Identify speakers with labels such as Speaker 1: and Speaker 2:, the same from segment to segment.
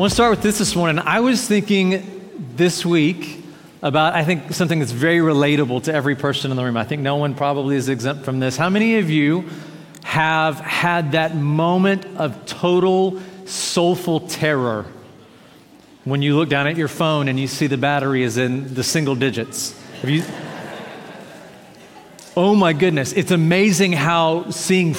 Speaker 1: want to start with this morning. I was thinking this week about, I think, something that's very relatable to every person in the room. I think no one probably is exempt from this. How many of you have had that moment of total soulful terror when you look down at your phone and you see the battery is in the single digits? Have you? Oh my goodness, it's amazing how seeing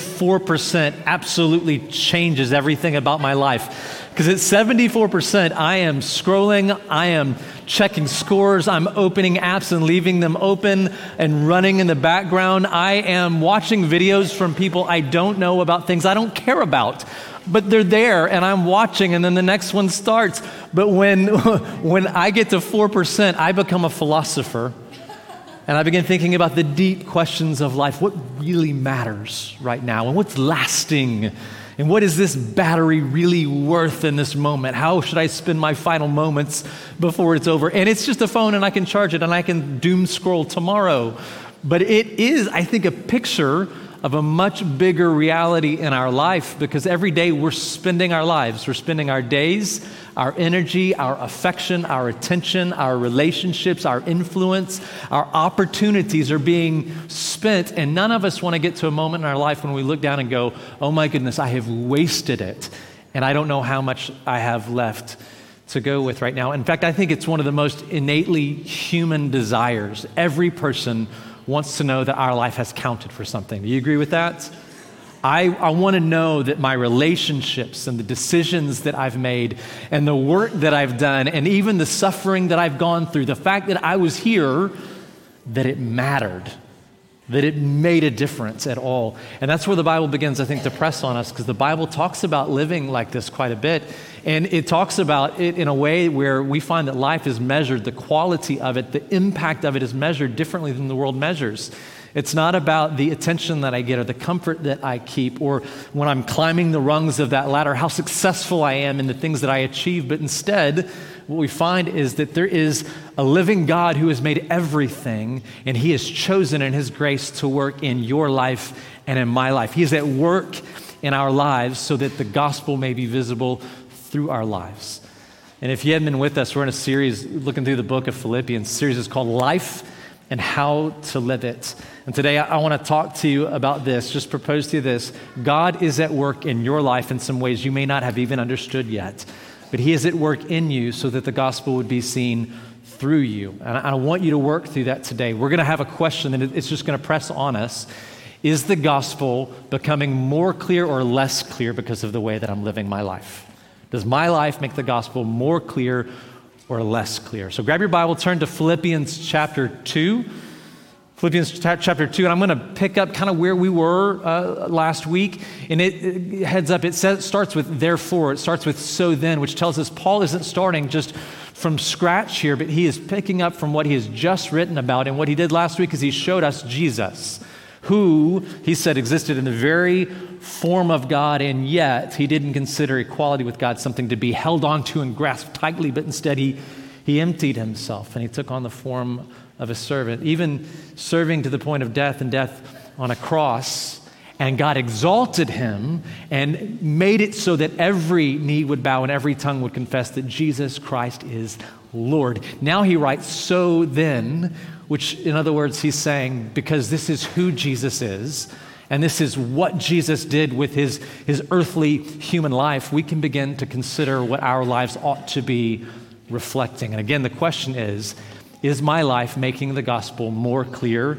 Speaker 1: 4% absolutely changes everything about my life. Because at 74%, I am scrolling, I am checking scores, I'm opening apps and leaving them open and running in the background. I am watching videos from people I don't know about things I don't care about. But they're there and I'm watching, and then the next one starts. But when I get to 4%, I become a philosopher. And I begin thinking about the deep questions of life. What really matters right now? And what's lasting? And what is this battery really worth in this moment? How should I spend my final moments before it's over? And it's just a phone and I can charge it and I can doom scroll tomorrow. But it is, I think, a picture of a much bigger reality in our life, because every day we're spending our lives. We're spending our days, our energy, our affection, our attention, our relationships, our influence, our opportunities are being spent, and none of us want to get to a moment in our life when we look down and go, oh my goodness, I have wasted it, and I don't know how much I have left to go with right now. In fact, I think it's one of the most innately human desires. Every person wants to know that our life has counted for something. Do you agree with that? I want to know that my relationships and the decisions that I've made and the work that I've done and even the suffering that I've gone through, the fact that I was here, that it mattered, that it made a difference at all. And that's where the Bible begins, I think, to press on us, because the Bible talks about living like this quite a bit. And it talks about it in a way where we find that life is measured, the quality of it, the impact of it is measured differently than the world measures. It's not about the attention that I get or the comfort that I keep, or when I'm climbing the rungs of that ladder, how successful I am in the things that I achieve. But instead, what we find is that there is a living God who has made everything, and He has chosen in His grace to work in your life and in my life. He is at work in our lives so that the gospel may be visible through our lives. And if you haven't been with us, we're in a series looking through the book of Philippians. The series is called Life and How to Live It. And today I want to talk to you about this, just propose to you this. God is at work in your life in some ways you may not have even understood yet, but He is at work in you so that the gospel would be seen through you. And I want you to work through that today. We're going to have a question, and it's just going to press on us. Is the gospel becoming more clear or less clear because of the way that I'm living my life? Does my life make the gospel more clear or less clear? So grab your Bible, turn to Philippians chapter 2. Philippians chapter 2, and I'm going to pick up kind of where we were last week. And it heads up, starts with therefore, it starts with so then, which tells us Paul isn't starting just from scratch here, but he is picking up from what he has just written about. And what he did last week is he showed us Jesus, who, he said, existed in the very form of God, and yet he didn't consider equality with God something to be held onto and grasped tightly, but instead he emptied himself and he took on the form of a servant, even serving to the point of death, and death on a cross. And God exalted him and made it so that every knee would bow and every tongue would confess that Jesus Christ is Lord. Now he writes, so then, which in other words, he's saying, because this is who Jesus is, and this is what Jesus did with his earthly human life, we can begin to consider what our lives ought to be reflecting. And again, the question is my life making the gospel more clear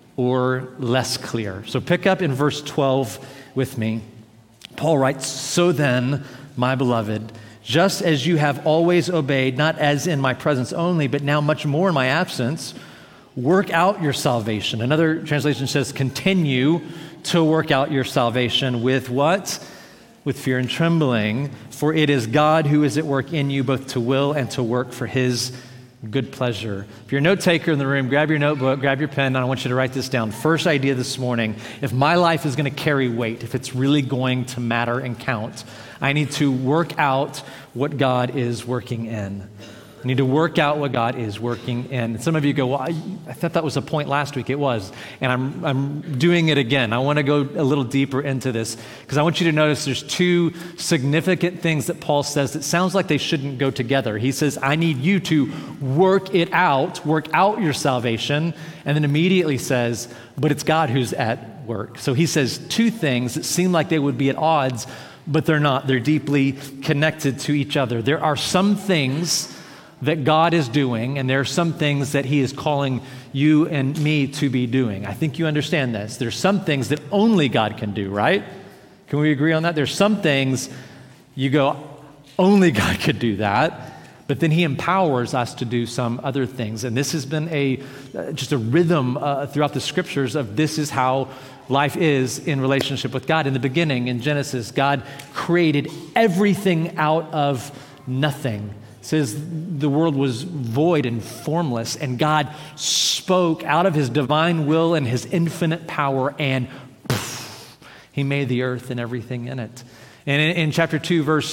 Speaker 1: or less clear? So pick up in verse 12 with me. Paul writes, so then, my beloved, just as you have always obeyed, not as in my presence only, but now much more in my absence, work out your salvation. Another translation says, continue to work out your salvation with what? With fear and trembling, for it is God who is at work in you both to will and to work for His good pleasure. If you're a note taker in the room, grab your notebook, grab your pen, and I want you to write this down. First idea this morning: if my life is going to carry weight, if it's really going to matter and count, I need to work out what God is working in. We need to work out what God is working in. And some of you go, well, I thought that was a point last week. It was. And I'm doing it again. I want to go a little deeper into this because I want you to notice there's two significant things that Paul says that sounds like they shouldn't go together. He says, I need you to work out your salvation. And then immediately says, but it's God who's at work. So he says two things that seem like they would be at odds, but they're not. They're deeply connected to each other. There are some things that God is doing, and there are some things that he is calling you and me to be doing. I think you understand this. There's some things that only God can do, right? Can we agree on that? There's some things you go, only God could do that, but then he empowers us to do some other things. And this has been just a rhythm throughout the scriptures of this is how life is in relationship with God. In the beginning, in Genesis, God created everything out of nothing. Says the world was void and formless, and God spoke out of his divine will and his infinite power, and poof, he made the earth and everything in it. And in chapter 2, verse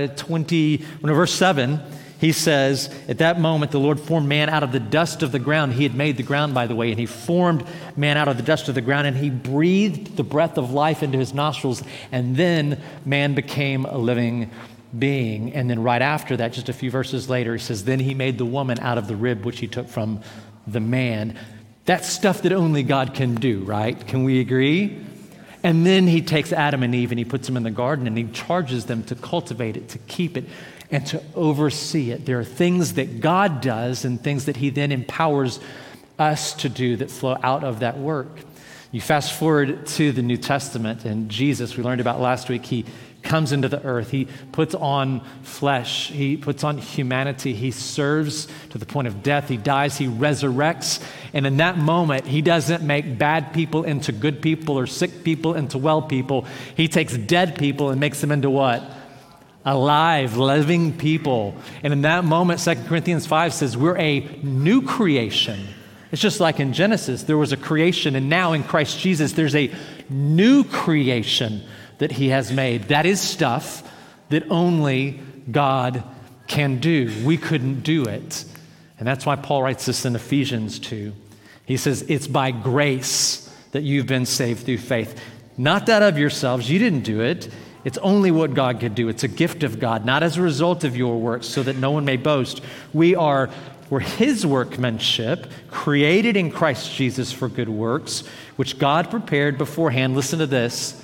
Speaker 1: 7, he says, at that moment, the Lord formed man out of the dust of the ground. He had made the ground, by the way, and he formed man out of the dust of the ground, and he breathed the breath of life into his nostrils, and then man became a living being. And then right after that, just a few verses later, he says, then he made the woman out of the rib which he took from the man. That's stuff that only God can do, right? Can we agree? And then he takes Adam and Eve and he puts them in the garden and he charges them to cultivate it, to keep it, and to oversee it. There are things that God does and things that he then empowers us to do that flow out of that work. You fast forward to the New Testament and Jesus, we learned about last week, he comes into the earth. He puts on flesh. He puts on humanity. He serves to the point of death. He dies. He resurrects. And in that moment, he doesn't make bad people into good people or sick people into well people. He takes dead people and makes them into what? Alive, living people. And in that moment, 2 Corinthians 5 says we're a new creation. It's just like in Genesis, there was a creation, and now in Christ Jesus, there's a new creation that he has made. That is stuff that only God can do. We couldn't do it. And that's why Paul writes this in Ephesians 2. He says, it's by grace that you've been saved through faith. Not that of yourselves. You didn't do it. It's only what God could do. It's a gift of God, not as a result of your works, so that no one may boast. We're his workmanship, created in Christ Jesus for good works, which God prepared beforehand. Listen to this.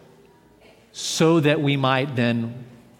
Speaker 1: So that we might then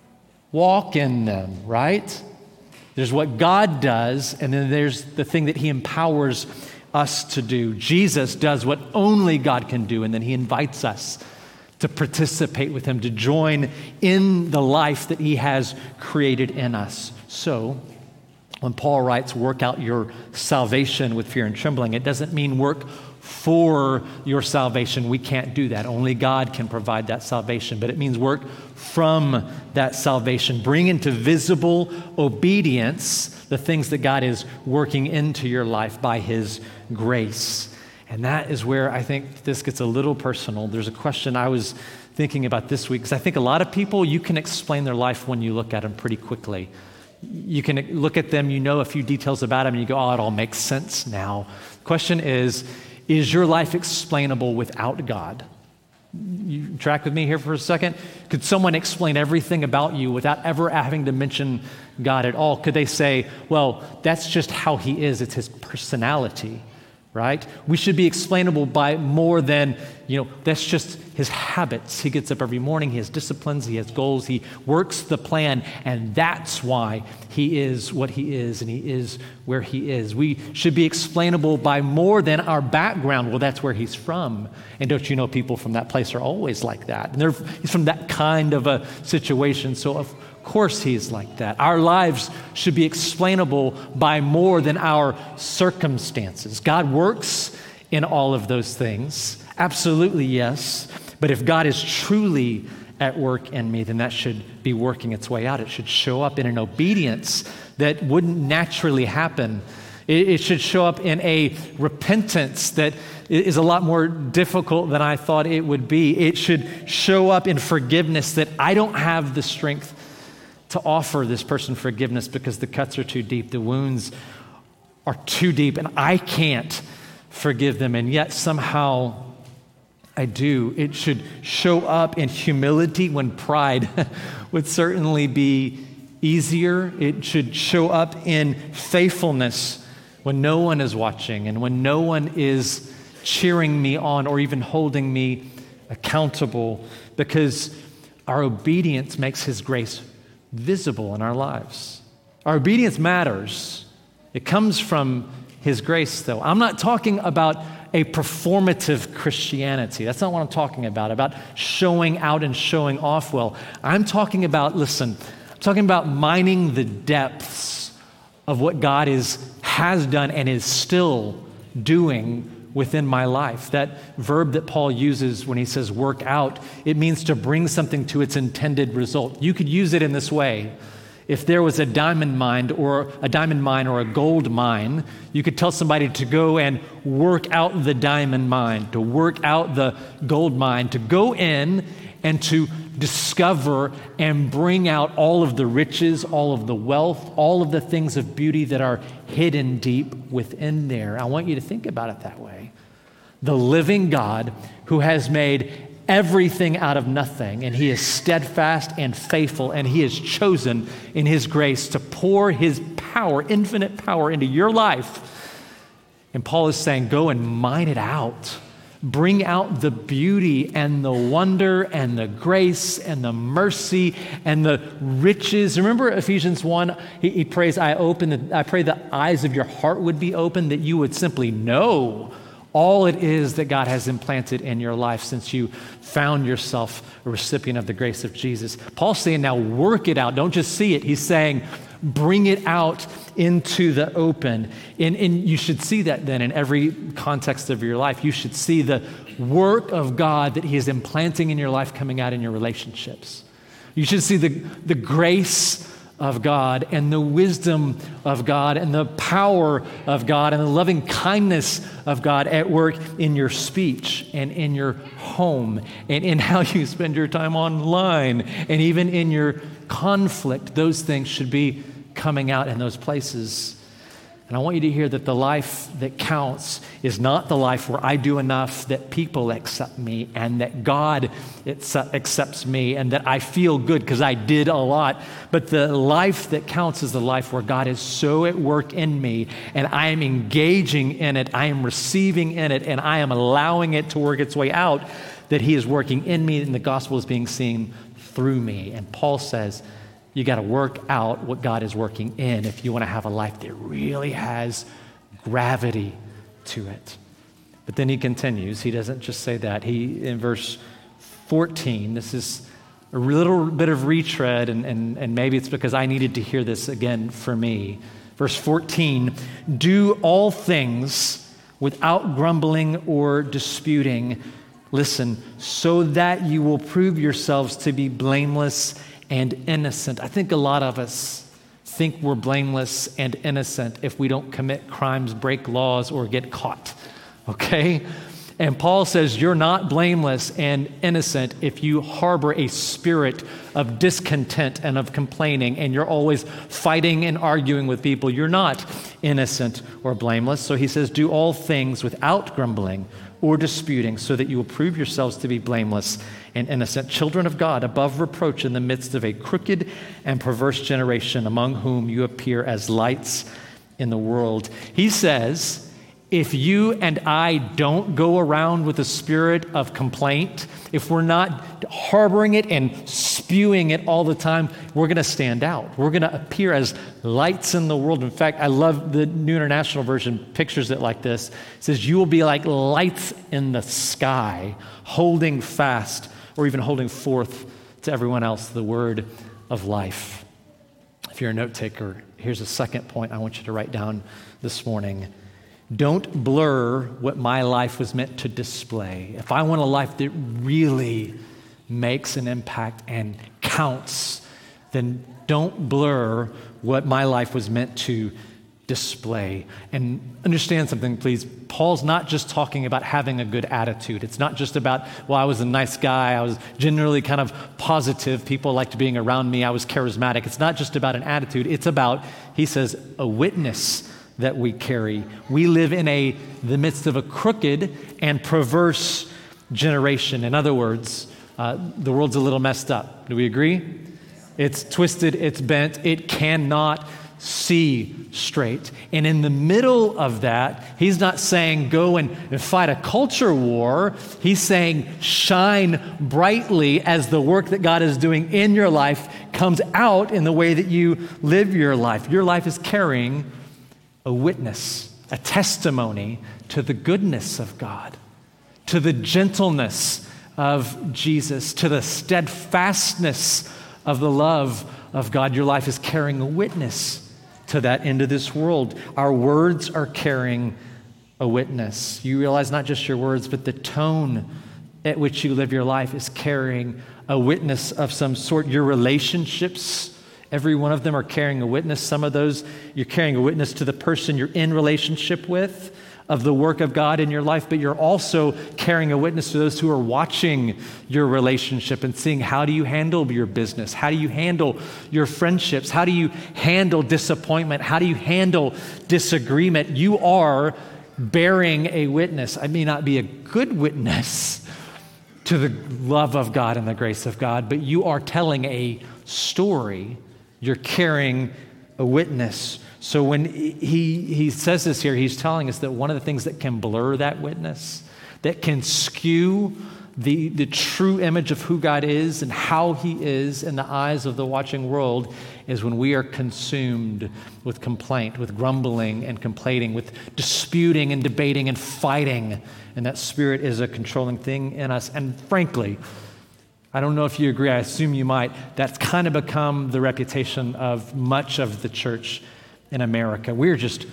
Speaker 1: walk in them, right? There's what God does, and then there's the thing that he empowers us to do. Jesus does what only God can do, and then he invites us to participate with him, to join in the life that he has created in us. So, when Paul writes, work out your salvation with fear and trembling, it doesn't mean work for your salvation. We can't do that. Only God can provide that salvation. But it means work from that salvation. Bring into visible obedience the things that God is working into your life by his grace. And that is where I think this gets a little personal. There's a question I was thinking about this week, because I think a lot of people, you can explain their life when you look at them pretty quickly. You can look at them, you know a few details about them, and you go, oh, it all makes sense now. The question is your life explainable without God? You track with me here for a second? Could someone explain everything about you without ever having to mention God at all? Could they say, well, that's just how he is, it's his personality, right? We should be explainable by more than, that's just his habits. He gets up every morning, he has disciplines, he has goals, he works the plan, and that's why he is what he is, and he is where he is. We should be explainable by more than our background. Well, that's where he's from. And don't you know, people from that place are always like that. And he's from that kind of a situation, so of course he's like that. Our lives should be explainable by more than our circumstances. God works in all of those things. Absolutely, yes. But if God is truly at work in me, then that should be working its way out. It should show up in an obedience that wouldn't naturally happen. It should show up in a repentance that is a lot more difficult than I thought it would be. It should show up in forgiveness that I don't have the strength to offer this person forgiveness because the cuts are too deep, the wounds are too deep, and I can't forgive them, and yet somehow I do. It should show up in humility when pride would certainly be easier. It should show up in faithfulness when no one is watching and when no one is cheering me on or even holding me accountable, because our obedience makes His grace visible in our lives. Our obedience matters. It comes from His grace, though. I'm not talking about a performative Christianity. That's not what I'm talking about showing out and showing off well. I'm talking about, I'm talking about mining the depths of what God has done and is still doing within my life. That verb that Paul uses when he says work out, it means to bring something to its intended result. You could use it in this way. If there was a diamond mine or a gold mine, you could tell somebody to go and work out the diamond mine, to work out the gold mine, to go in and to discover and bring out all of the riches, all of the wealth, all of the things of beauty that are hidden deep within there. I want you to think about it that way. The living God who has made everything out of nothing, and He is steadfast and faithful, and He has chosen in His grace to pour His power, infinite power, into your life. And Paul is saying, go and mine it out. Bring out the beauty and the wonder and the grace and the mercy and the riches. Remember Ephesians 1, he prays, I pray the eyes of your heart would be open, that you would simply know all it is that God has implanted in your life since you found yourself a recipient of the grace of Jesus. Paul's saying, now work it out. Don't just see it. He's saying, bring it out into the open. And you should see that then in every context of your life. You should see the work of God that He is implanting in your life coming out in your relationships. You should see the grace of God and the wisdom of God and the power of God and the loving kindness of God at work in your speech and in your home and in how you spend your time online and even in your conflict. Those things should be coming out in those places. And I want you to hear that the life that counts is not the life where I do enough that people accept me and that God accepts me and that I feel good because I did a lot. But the life that counts is the life where God is so at work in me and I am engaging in it, I am receiving in it, and I am allowing it to work its way out, that He is working in me and the gospel is being seen through me. And Paul says, you got to work out what God is working in if you want to have a life that really has gravity to it. But then he continues. He doesn't just say that. In verse 14, this is a little bit of retread, and maybe it's because I needed to hear this again for me. Verse 14, do all things without grumbling or disputing. Listen, so that you will prove yourselves to be blameless and innocent. I think a lot of us think we're blameless and innocent if we don't commit crimes, break laws, or get caught, okay? And Paul says you're not blameless and innocent if you harbor a spirit of discontent and of complaining and you're always fighting and arguing with people. You're not innocent or blameless. So he says, do all things without grumbling or disputing, so that you will prove yourselves to be blameless and innocent, children of God, above reproach in the midst of a crooked and perverse generation, among whom you appear as lights in the world. He says, if you and I don't go around with a spirit of complaint, if we're not harboring it and spewing it all the time, we're going to stand out. We're going to appear as lights in the world. In fact, I love the New International Version pictures it like this. It says, you will be like lights in the sky, holding fast or even holding forth to everyone else the word of life. If you're a note taker, here's a second point I want you to write down this morning. Don't blur what my life was meant to display. If I want a life that really makes an impact and counts, then don't blur what my life was meant to display. And understand something, please. Paul's not just talking about having a good attitude. It's not just about, well, I was a nice guy. I was generally kind of positive. People liked being around me. I was charismatic. It's not just about an attitude. It's about, he says, a witness that we carry. We live in the midst of a crooked and perverse generation. In other words, the world's a little messed up. Do we agree? It's twisted, it's bent, it cannot see straight. And in the middle of that, he's not saying go and fight a culture war. He's saying shine brightly as the work that God is doing in your life comes out in the way that you live your life. Your life is carrying a witness, a testimony to the goodness of God, to the gentleness of Jesus, to the steadfastness of the love of God. Your life is carrying a witness to that into this world. Our words are carrying a witness. You realize not just your words, but the tone at which you live your life is carrying a witness of some sort. Your relationships, every one of them are carrying a witness. Some of those, you're carrying a witness to the person you're in relationship with, of the work of God in your life, but you're also carrying a witness to those who are watching your relationship and seeing, how do you handle your business? How do you handle your friendships? How do you handle disappointment? How do you handle disagreement? You are bearing a witness. I may not be a good witness to the love of God and the grace of God, but you are telling a story. You're carrying a witness. So when he says this here, he's telling us that one of the things that can blur that witness, that can skew the true image of who God is and how he is in the eyes of the watching world, is when we are consumed with complaint, with grumbling and complaining, with disputing and debating and fighting. And that spirit is a controlling thing in us. And frankly, I don't know if you agree, I assume you might, that's kind of become the reputation of much of the church in America. We're just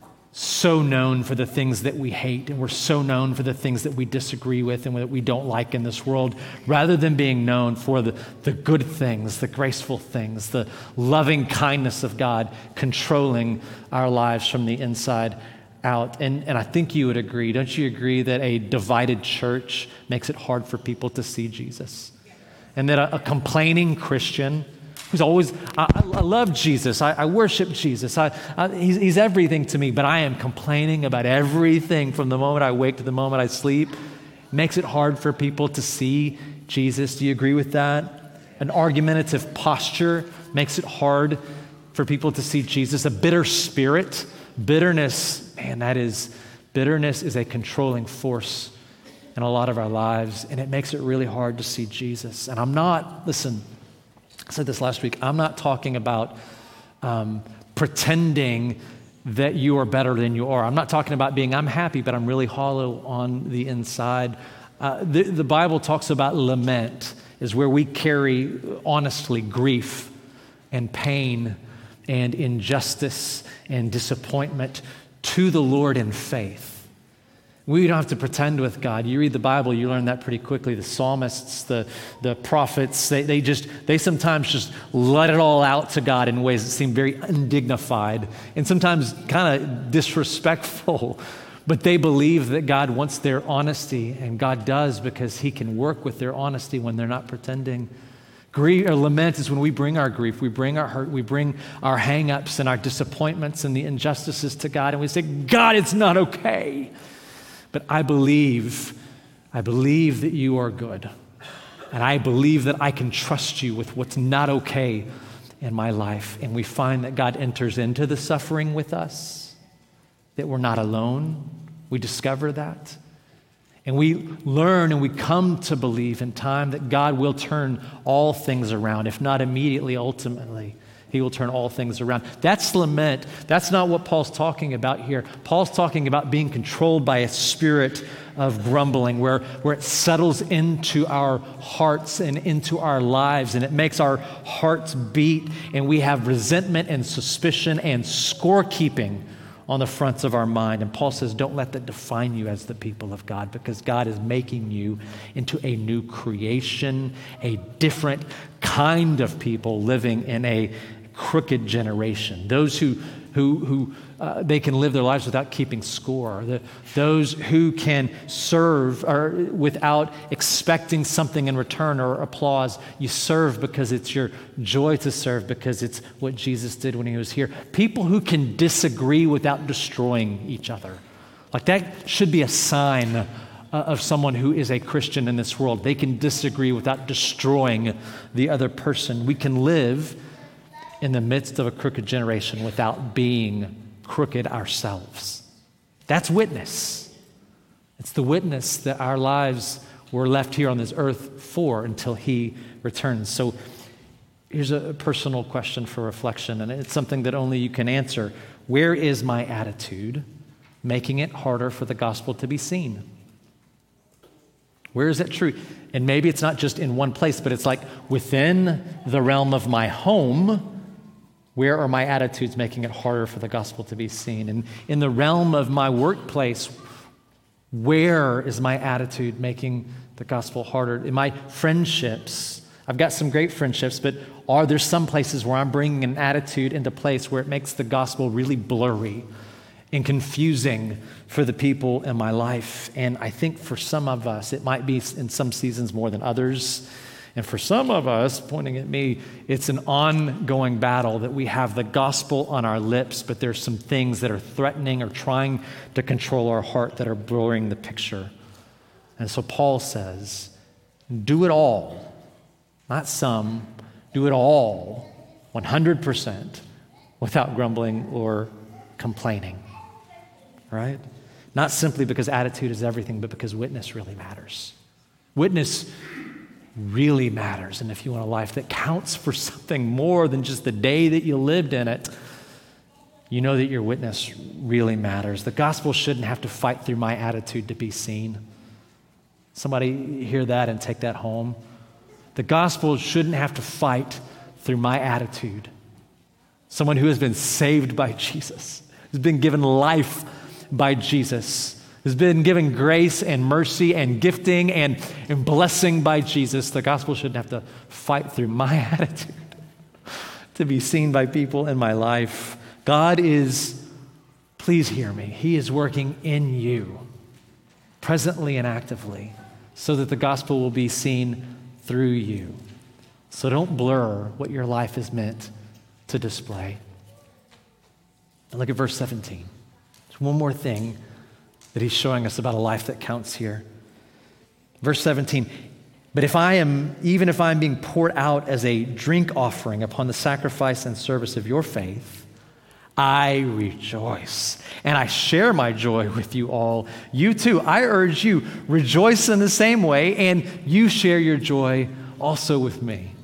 Speaker 1: so known for the things that we hate, and we're so known for the things that we disagree with and that we don't like in this world, rather than being known for the good things, the graceful things, the loving kindness of God controlling our lives from the inside out. And I think you would agree, don't you agree, that a divided church makes it hard for people to see Jesus? And that a complaining Christian who's always, I love Jesus, I worship Jesus, he's everything to me, but I am complaining about everything from the moment I wake to the moment I sleep, makes it hard for people to see Jesus. Do you agree with that? An argumentative posture makes it hard for people to see Jesus. A bitter spirit, bitterness, bitterness is a controlling force in a lot of our lives, and it makes it really hard to see Jesus. And I said this last week, I'm not talking about pretending that you are better than you are. I'm not talking about I'm happy, but I'm really hollow on the inside. The Bible talks about lament, is where we carry, honestly, grief and pain and injustice and disappointment to the Lord in faith. We don't have to pretend with God. You read the Bible, you learn that pretty quickly. The psalmists, the prophets, they sometimes just let it all out to God in ways that seem very undignified and sometimes kind of disrespectful. But they believe that God wants their honesty, and God does, because he can work with their honesty when they're not pretending. Grief or lament is when we bring our grief, we bring our hurt, we bring our hang-ups and our disappointments and the injustices to God, and we say, God, it's not okay. But I believe that you are good. And I believe that I can trust you with what's not okay in my life. And we find that God enters into the suffering with us, that we're not alone. We discover that. And we learn and we come to believe in time that God will turn all things around, if not immediately, ultimately. He will turn all things around. That's lament. That's not what Paul's talking about here. Paul's talking about being controlled by a spirit of grumbling where it settles into our hearts and into our lives, and it makes our hearts beat, and we have resentment and suspicion and scorekeeping on the fronts of our mind. And Paul says, don't let that define you as the people of God, because God is making you into a new creation, a different kind of people living in a crooked generation. Those who who they can live their lives without keeping score. Those who can serve without expecting something in return or applause. You serve because it's your joy to serve, because it's what Jesus did when he was here. People who can disagree without destroying each other. Like that should be a sign of someone who is a Christian in this world. They can disagree without destroying the other person. We can live in the midst of a crooked generation without being crooked ourselves. That's witness. It's the witness that our lives were left here on this earth for until he returns. So here's a personal question for reflection, and it's something that only you can answer. Where is my attitude making it harder for the gospel to be seen? Where is it true? And maybe it's not just in one place, but it's like within the realm of my home. Where are my attitudes making it harder for the gospel to be seen? And in the realm of my workplace, where is my attitude making the gospel harder? In my friendships, I've got some great friendships, but are there some places where I'm bringing an attitude into place where it makes the gospel really blurry and confusing for the people in my life? And I think for some of us, it might be in some seasons more than others. And for some of us, pointing at me, it's an ongoing battle that we have the gospel on our lips, but there's some things that are threatening or trying to control our heart that are blurring the picture. And so Paul says, do it all, not some, do it all, 100%, without grumbling or complaining, right? Not simply because attitude is everything, but because witness really matters. Witness really matters. And if you want a life that counts for something more than just the day that you lived in it, you know that your witness really matters. The gospel shouldn't have to fight through my attitude to be seen. Somebody hear that and take that home. The gospel shouldn't have to fight through my attitude. Someone who has been saved by Jesus, who's been given life by Jesus, who's been given grace and mercy and gifting and blessing by Jesus. The gospel shouldn't have to fight through my attitude to be seen by people in my life. God is, please hear me, he is working in you, presently and actively, so that the gospel will be seen through you. So don't blur what your life is meant to display. And look at verse 17. There's one more thing that he's showing us about a life that counts here. Verse 17, but even if I'm being poured out as a drink offering upon the sacrifice and service of your faith, I rejoice, and I share my joy with you all. You too, I urge you, rejoice in the same way, and you share your joy also with me.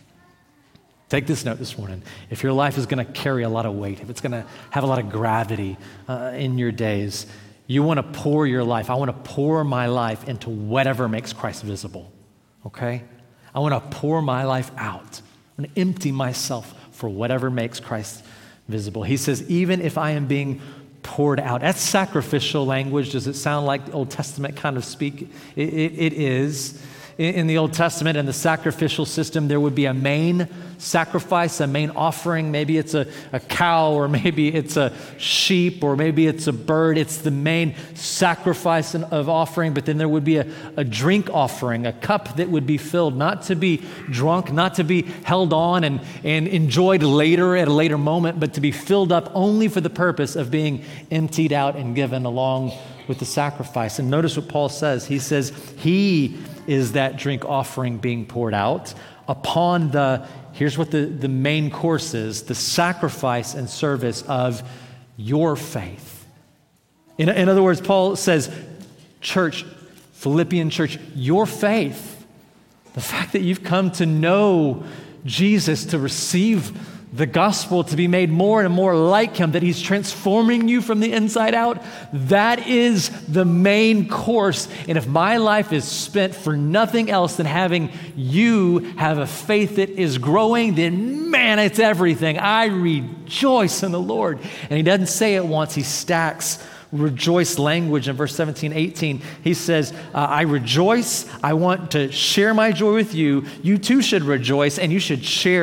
Speaker 1: Take this note this morning. If your life is going to carry a lot of weight, if it's going to have a lot of gravity in your days, you want to pour your life. I want to pour my life into whatever makes Christ visible, okay? I want to pour my life out. I want to empty myself for whatever makes Christ visible. He says, even if I am being poured out. That's sacrificial language. Does it sound like the Old Testament kind of speak? It is. In the Old Testament, in the sacrificial system, there would be a main sacrifice, a main offering. Maybe it's a cow, or maybe it's a sheep, or maybe it's a bird. It's the main sacrifice of offering. But then there would be a drink offering, a cup that would be filled, not to be drunk, not to be held on and enjoyed later at a later moment, but to be filled up only for the purpose of being emptied out and given along with the sacrifice. And notice what Paul says. He says, he is that drink offering being poured out upon here's what the main course is, the sacrifice and service of your faith. In other words, Paul says, church, Philippian church, your faith, the fact that you've come to know Jesus, to receive the gospel, to be made more and more like him, that he's transforming you from the inside out, that is the main course. And if my life is spent for nothing else than having you have a faith that is growing, then man, it's everything. I rejoice in the Lord. And he doesn't say it once, he stacks rejoice language in verse 17, 18. He says, I rejoice. I want to share my joy with you. You too should rejoice, and you should share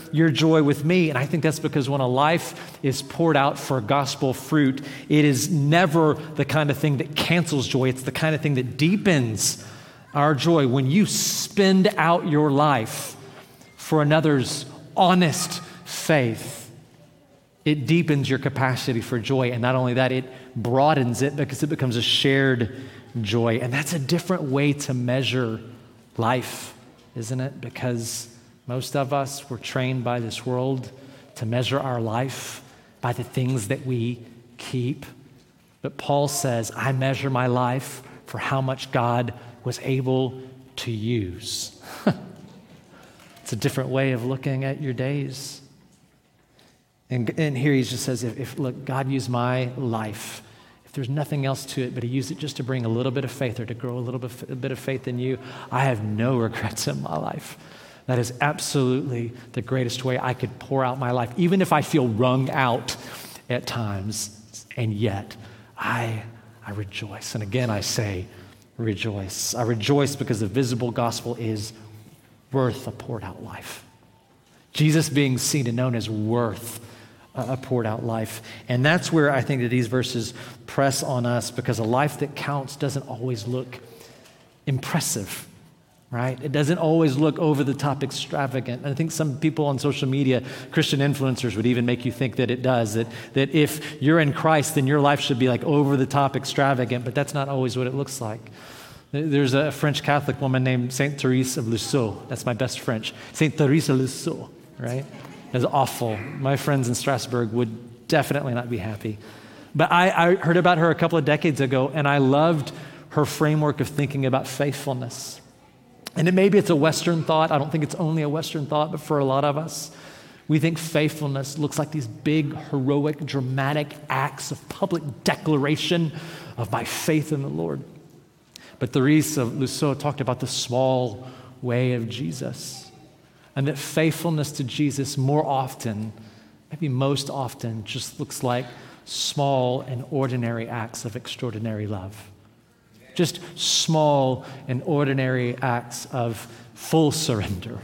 Speaker 1: your joy with me. And I think that's because when a life is poured out for gospel fruit, it is never the kind of thing that cancels joy. It's the kind of thing that deepens our joy. When you spend out your life for another's honest faith, it deepens your capacity for joy. And not only that, it broadens it because it becomes a shared joy. And that's a different way to measure life, isn't it? Because most of us were trained by this world to measure our life by the things that we keep. But Paul says, I measure my life for how much God was able to use. It's a different way of looking at your days. And here he just says, if look, God used my life. If there's nothing else to it, but he used it just to bring a little bit of faith or to grow a bit of faith in you, I have no regrets in my life. That is absolutely the greatest way I could pour out my life, even if I feel wrung out at times. And yet, I rejoice. And again, I say, rejoice. I rejoice because the visible gospel is worth a poured out life. Jesus being seen and known is worth a poured out life. And that's where I think that these verses press on us, because a life that counts doesn't always look impressive, right? It doesn't always look over the top extravagant. And I think some people on social media, Christian influencers, would even make you think that it does, that if you're in Christ, then your life should be like over the top extravagant, but that's not always what it looks like. There's a French Catholic woman named Saint Therese of Lisieux. That's my best French. Saint Therese of Lisieux, right? That's awful. My friends in Strasbourg would definitely not be happy. But I heard about her a couple of decades ago, and I loved her framework of thinking about faithfulness. And maybe it's a Western thought. I don't think it's only a Western thought, but for a lot of us, we think faithfulness looks like these big, heroic, dramatic acts of public declaration of my faith in the Lord. But Therese of Lisieux talked about the small way of Jesus, and that faithfulness to Jesus more often, maybe most often, just looks like small and ordinary acts of extraordinary love. Just small and ordinary acts of full surrender,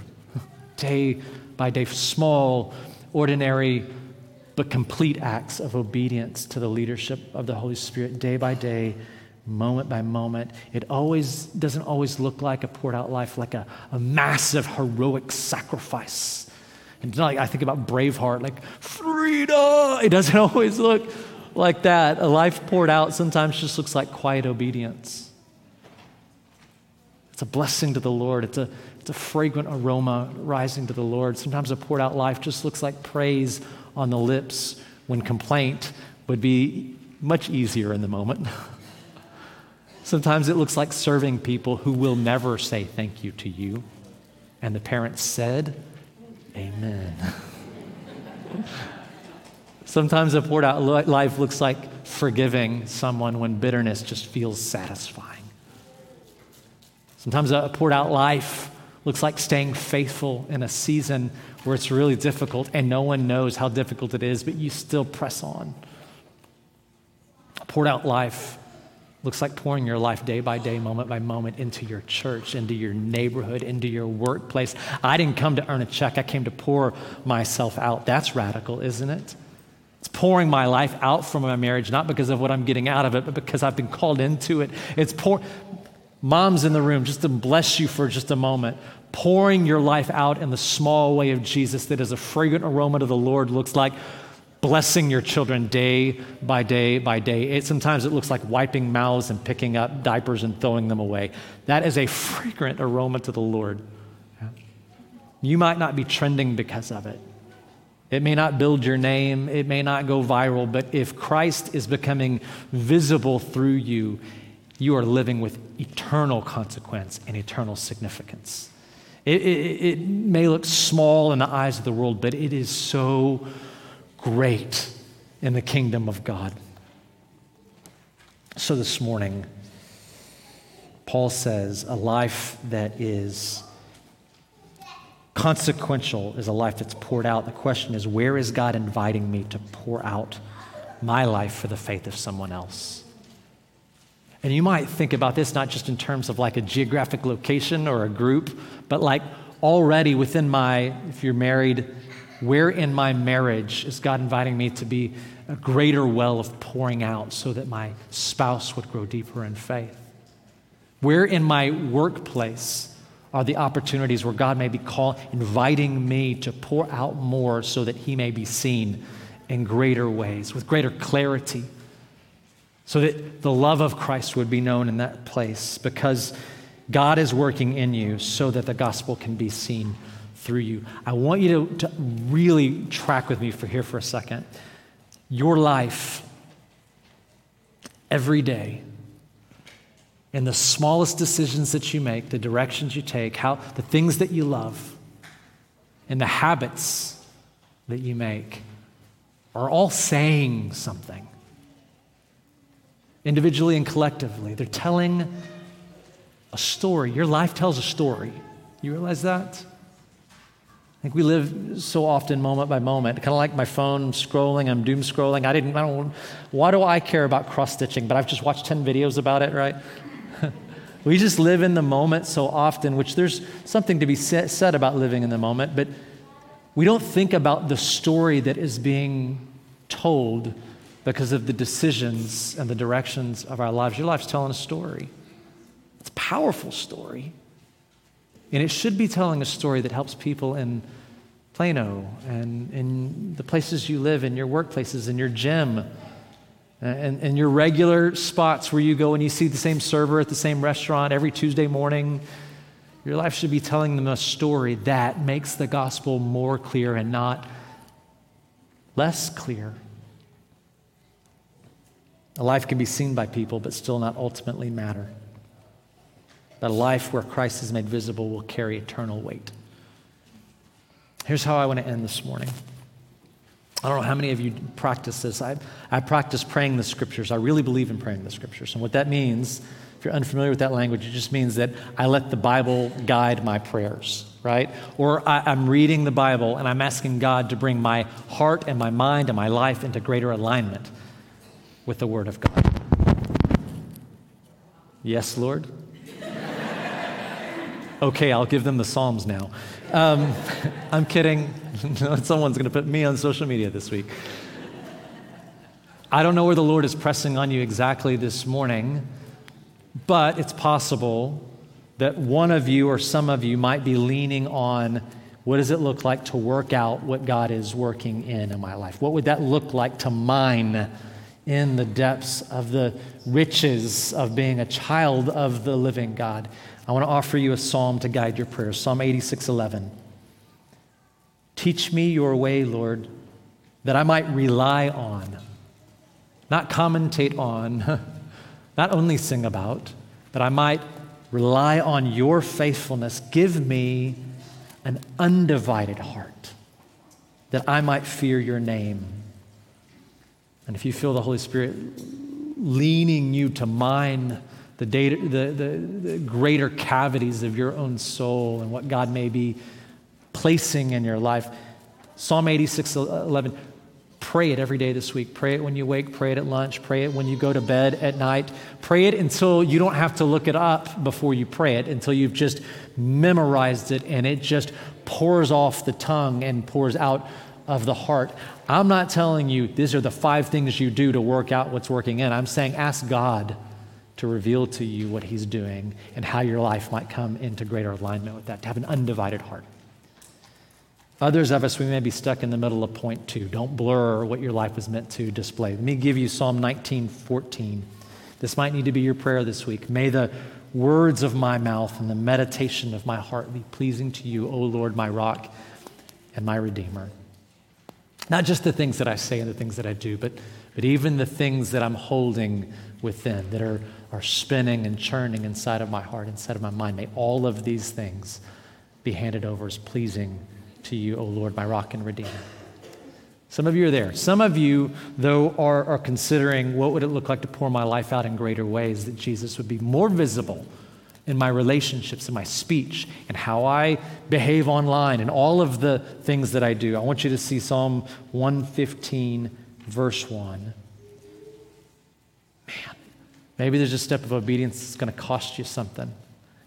Speaker 1: day by day, small, ordinary, but complete acts of obedience to the leadership of the Holy Spirit, day by day, moment by moment. It doesn't always look like a poured out life, like a massive heroic sacrifice. And like I think about Braveheart, like freedom. It doesn't always look like that. A life poured out sometimes just looks like quiet obedience. It's a blessing to the Lord. It's a fragrant aroma rising to the Lord. Sometimes a poured out life just looks like praise on the lips when complaint would be much easier in the moment. Sometimes it looks like serving people who will never say thank you to you. And the parents said, amen. Sometimes a poured out life looks like forgiving someone when bitterness just feels satisfying. Sometimes a poured out life looks like staying faithful in a season where it's really difficult and no one knows how difficult it is, but you still press on. A poured out life looks like pouring your life day by day, moment by moment into your church, into your neighborhood, into your workplace. I didn't come to earn a check. I came to pour myself out. That's radical, isn't it? It's pouring my life out from my marriage, not because of what I'm getting out of it, but because I've been called into it. It's moms in the room, just to bless you for just a moment. Pouring your life out in the small way of Jesus that is a fragrant aroma to the Lord looks like blessing your children day by day by day. Sometimes it looks like wiping mouths and picking up diapers and throwing them away. That is a fragrant aroma to the Lord. You might not be trending because of it. It may not build your name. It may not go viral. But if Christ is becoming visible through you, you are living with eternal consequence and eternal significance. It may look small in the eyes of the world, but it is so great in the kingdom of God. So this morning, Paul says a life that is consequential is a life that's poured out. The question is, where is God inviting me to pour out my life for the faith of someone else? And you might think about this not just in terms of like a geographic location or a group, but like already if you're married, where in my marriage is God inviting me to be a greater well of pouring out so that my spouse would grow deeper in faith? Where in my workplace are the opportunities where God may be inviting me to pour out more so that he may be seen in greater ways, with greater clarity, so that the love of Christ would be known in that place, because God is working in you so that the gospel can be seen through you. I want you to really track with me for a second. Your life, every day, in the smallest decisions that you make, the directions you take, the things that you love, and the habits that you make are all saying something. Individually and collectively, they're telling a story. Your life tells a story. You realize that? I think we live so often moment by moment, kind of like my phone scrolling, I'm doom scrolling. Why do I care about cross-stitching? But I've just watched 10 videos about it, right? We just live in the moment so often, which there's something to be said about living in the moment, but we don't think about the story that is being told because of the decisions and the directions of our lives. Your life's telling a story. It's a powerful story. And it should be telling a story that helps people in Plano and in the places you live, in your workplaces, in your gym, and your regular spots where you go and you see the same server at the same restaurant every Tuesday morning. Your life should be telling them a story that makes the gospel more clear and not less clear. A life can be seen by people but still not ultimately matter. But a life where Christ is made visible will carry eternal weight. Here's how I want to end this morning. I don't know how many of you practice this. I practice praying the scriptures. I really believe in praying the scriptures. And what that means, if you're unfamiliar with that language, it just means that I let the Bible guide my prayers, right? Or I'm reading the Bible and I'm asking God to bring my heart and my mind and my life into greater alignment with the Word of God. Yes, Lord? Okay, I'll give them the Psalms now. I'm kidding. Someone's going to put me on social media this week. I don't know where the Lord is pressing on you exactly this morning, but it's possible that one of you or some of you might be leaning on, what does it look like to work out what God is working in my life? What would that look like to mine in the depths of the riches of being a child of the living God? I want to offer you a psalm to guide your prayers. Psalm 86:11. Teach me your way, Lord, that I might rely on, not commentate on, not only sing about, but I might rely on your faithfulness. Give me an undivided heart, that I might fear your name. And if you feel the Holy Spirit leaning you to mine the greater cavities of your own soul and what God may be placing in your life, Psalm 86:11, pray it every day this week. Pray it when you wake, pray it at lunch, pray it when you go to bed at night. Pray it until you don't have to look it up before you pray it, until you've just memorized it and it just pours off the tongue and pours out of the heart. I'm not telling you these are the 5 things you do to work out what's working in. I'm saying ask God to reveal to you what he's doing and how your life might come into greater alignment with that, to have an undivided heart. Others of us, we may be stuck in the middle of point 2. Don't blur what your life was meant to display. Let me give you Psalm 19:14. This might need to be your prayer this week. May the words of my mouth and the meditation of my heart be pleasing to you, O Lord, my rock and my redeemer. Not just the things that I say and the things that I do, but even the things that I'm holding within, that are spinning and churning inside of my heart, inside of my mind. May all of these things be handed over as pleasing to you, O Lord, my rock and redeemer. Some of you are there. Some of you, though, are considering, what would it look like to pour my life out in greater ways, that Jesus would be more visible in my relationships, in my speech, and how I behave online, and all of the things that I do. I want you to see Psalm 115, verse 1. Man, maybe there's a step of obedience that's going to cost you something.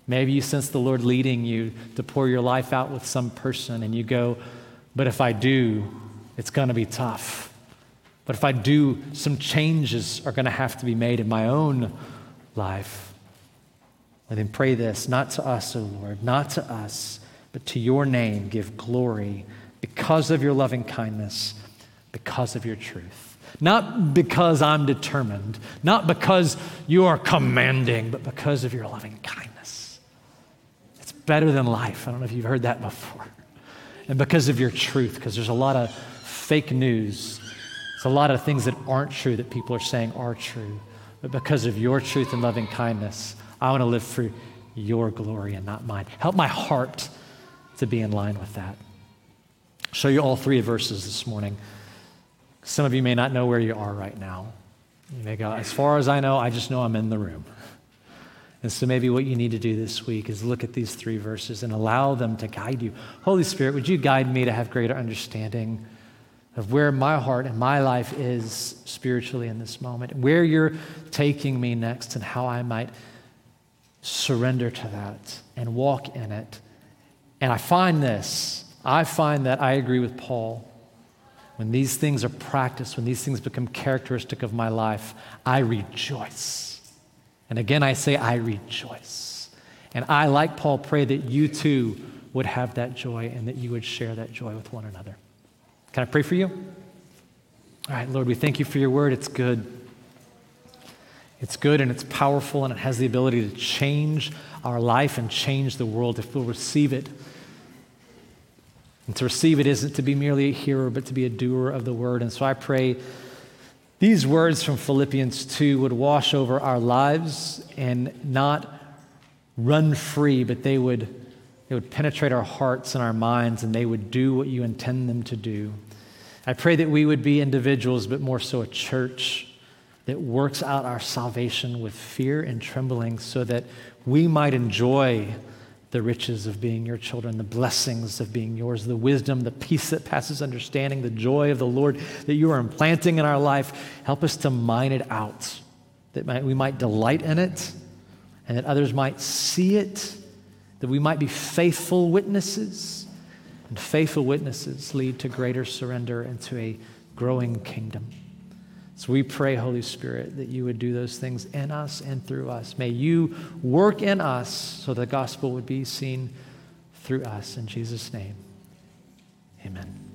Speaker 1: Maybe you sense the Lord leading you to pour your life out with some person and you go, but if I do, it's going to be tough. But if I do, some changes are going to have to be made in my own life. And then pray this, not to us, O Lord, not to us, but to your name give glory because of your loving kindness, because of your truth. Not because I'm determined, not because you are commanding, but because of your loving kindness. It's better than life. I don't know if you've heard that before. And because of your truth, because there's a lot of fake news. There's a lot of things that aren't true that people are saying are true. But because of your truth and loving kindness, I want to live for your glory and not mine. Help my heart to be in line with that. I'll show you all three verses this morning. Some of you may not know where you are right now. You may go, as far as I know, I just know I'm in the room. And so maybe what you need to do this week is look at these three verses and allow them to guide you. Holy Spirit, would you guide me to have greater understanding of where my heart and my life is spiritually in this moment, where you're taking me next and how I might surrender to that and walk in it. And I find that I agree with Paul. When these things are practiced, when these things become characteristic of my life, I rejoice. And again, I say I rejoice. And I, like Paul, pray that you too would have that joy and that you would share that joy with one another. Can I pray for you? All right, Lord, we thank you for your word. It's good. It's good and it's powerful and it has the ability to change our life and change the world if we'll receive it. And to receive it isn't to be merely a hearer, but to be a doer of the word. And so I pray these words from Philippians 2 would wash over our lives and not run free, but they would penetrate our hearts and our minds, and they would do what you intend them to do. I pray that we would be individuals, but more so a church that works out our salvation with fear and trembling so that we might enjoy the riches of being your children, the blessings of being yours, the wisdom, the peace that passes understanding, the joy of the Lord that you are implanting in our life. Help us to mine it out, that we might delight in it, and that others might see it, that we might be faithful witnesses. And faithful witnesses lead to greater surrender and to a growing kingdom. So we pray, Holy Spirit, that you would do those things in us and through us. May you work in us so the gospel would be seen through us. In Jesus' name, amen.